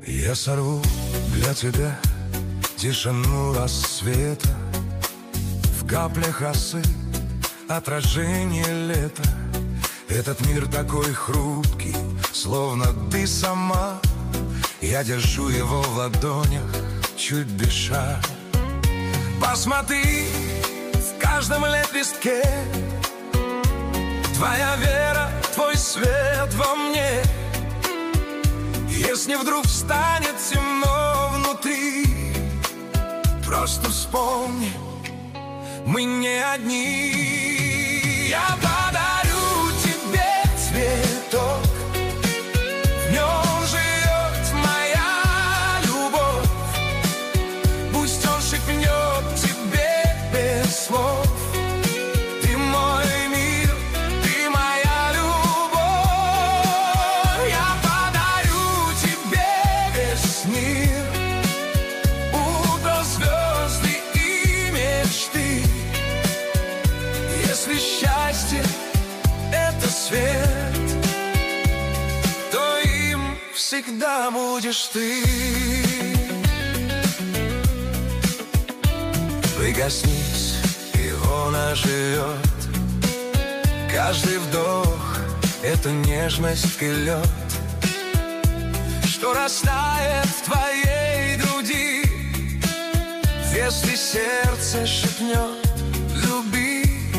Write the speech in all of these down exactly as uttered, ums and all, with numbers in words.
Я сорву для тебя тишину рассвета, в каплях росы отражение лета. Этот мир такой хрупкий, словно ты сама. Я держу его в ладонях, чуть дыша. Посмотри, в каждом лепестке твоя вера, твой свет во мне. Если вдруг станет темно внутри, просто вспомни, мы не одни. Я подарю тебе цветок, в нем живет моя любовь. Пусть он шепнет тебе без слов: ты мой мир, ты моя любовь. Я подарю тебе весь мир, утро, звезды и мечты. Если счастье — это свет, то им всегда будешь ты. Прикоснись, и он оживет. Каждый вдох — это нежность и лед, что растает в твоей груди, если сердце шепнет люби.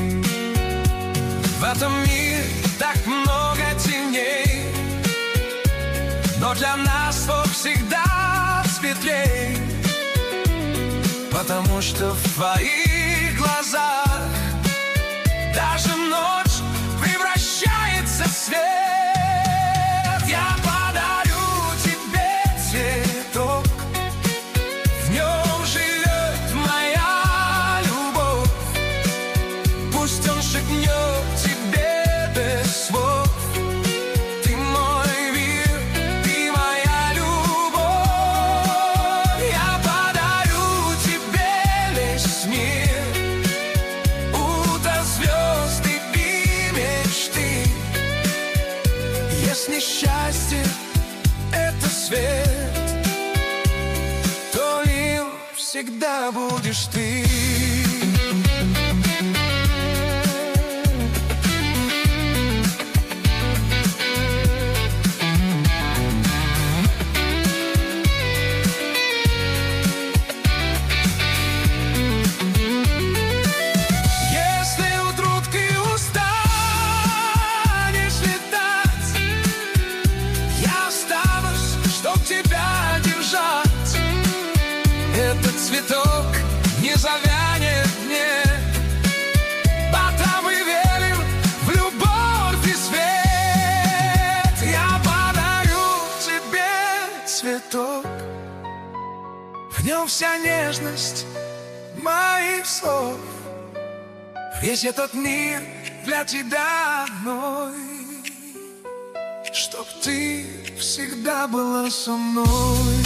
В этом мире так много теней, но для нас Бог всегда светлей, потому что в твоих глазах даже ночь превращается в свет. Я подарю тебе цветок, в нем живет моя любовь. Пусть он шепнет тебе без слов: ты мой мир, ты моя любовь. Я подарю тебе весь мир, утро, звезды и мечты. Если счастье — это свет, то им всегда будешь ты. Этот цветок не завянет мне, потому и верим в любовь и свет. Я подарю тебе цветок, в нем вся нежность моих слов. Весь этот мир для тебя одной, чтоб ты всегда была со мной.